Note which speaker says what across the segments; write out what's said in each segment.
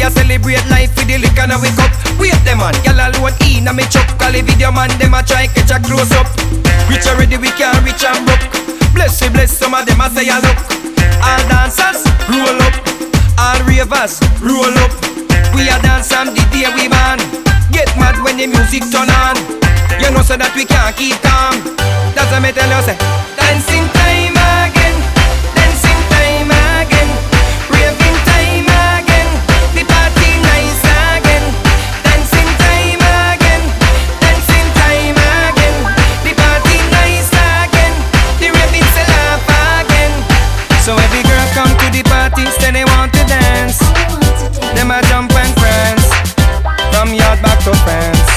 Speaker 1: We a celebrate life with the liquor now we cup. Wait them man, y'all alone in a me chuck. Call the video man, them a try catch a close up. Rich already we can't reach and broke. Bless we bless, some of them a say a look. All dancers, roll up. All ravers, roll up. We a dance from the day we born. Get mad when the music turn on. You know so that we can't keep calm. That's what me tell you say. Dancing time again, dancing time again, raving time again, the party nice again. Dancing time again, dancing time again, the party nice again, the raving say laugh again. So every girl come to the party, say they want to dance. Them a jump and prance, from yard back to fence.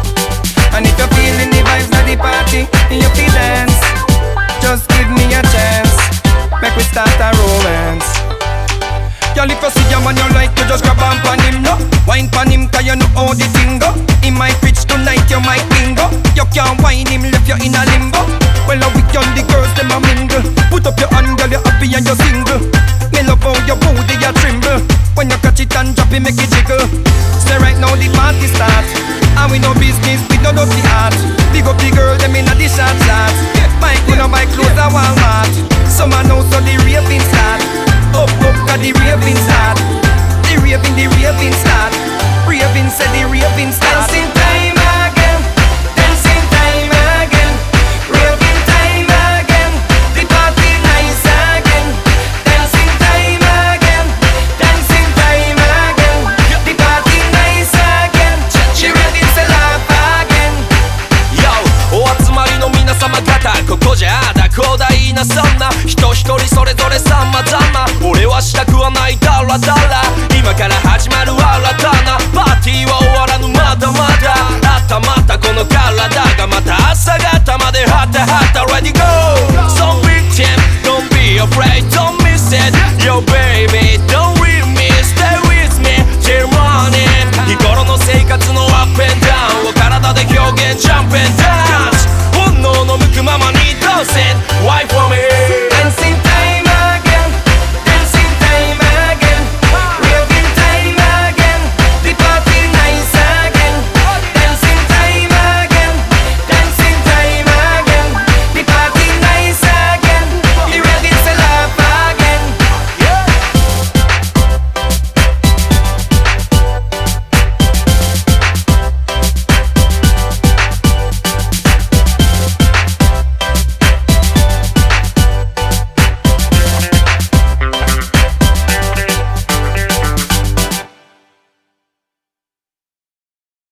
Speaker 1: And if you're feeling the vibes of the party, you feel dance. Just give me a chance, make we start a romance. Y'all if you see a man you like, you just grab on pan him, no. Wine pan him, cause you know how the thing go. He might reach tonight, you might bingo. You can't wine him, left you in a limbo. Well, we on the girls, them a mingle. Put up your hand, girl, you're happy and you're single. Me love how your booty, you tremble. When you catch it and drop it, make it jiggle. Say right now the party start, and we no business, we no love the art. Big up the girl, them in a the short shorts. Mike, we no buy clothes at Walmart. Summer now, so the raving start. Up, cause the raving start. The raving start. Raving said the raving start. Dancing time again, dancing time again, raving time again, the party nice again. Dancing time again, dancing time again, the party nice again. The raving say laugh again.
Speaker 2: Yo, お集まりの皆様方、ここじゃあだこうだいなそんな人一人それぞれ様々。俺はしたくはないダラダラ。今から始まる新たなパーティーは終わらぬまだまだ。頭たこの体がまた朝方までハタハタ Ready go! So big team, don't be afraid